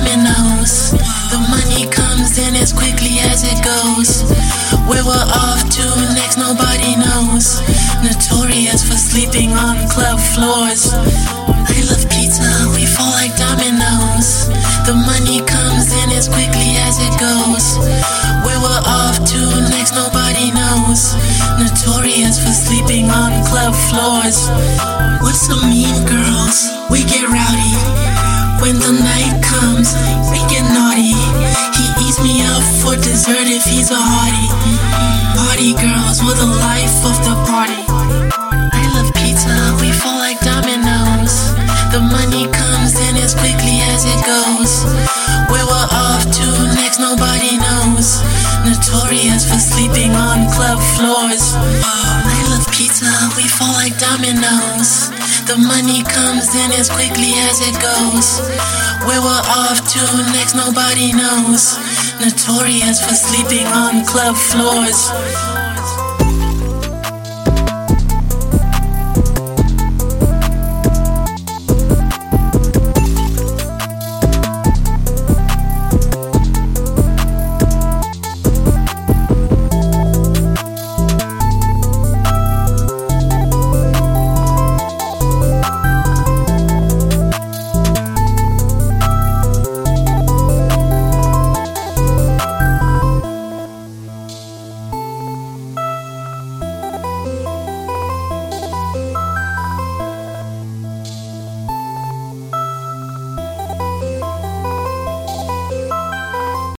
dominoes. The money comes in as quickly as it goes. Where we're off to next, nobody knows. Notorious for sleeping on club floors. I love pizza, we fall like dominoes. The money comes in as quickly as it goes. Where we're off to next, nobody knows. Notorious for sleeping on club floors. What's some mean girls? We get rowdy. When the night comes, we get naughty. He eats me up for dessert if he's a hottie. Party girls, we're the life of the party. I love pizza, we fall like dominoes. The money comes in as quickly as it goes. Where we're off to next, nobody knows. Notorious for sleeping on club floors. I love pizza, we fall like dominoes. The money comes in as quickly as it goes. Where we're off to next, nobody knows. Notorious for sleeping on club floors.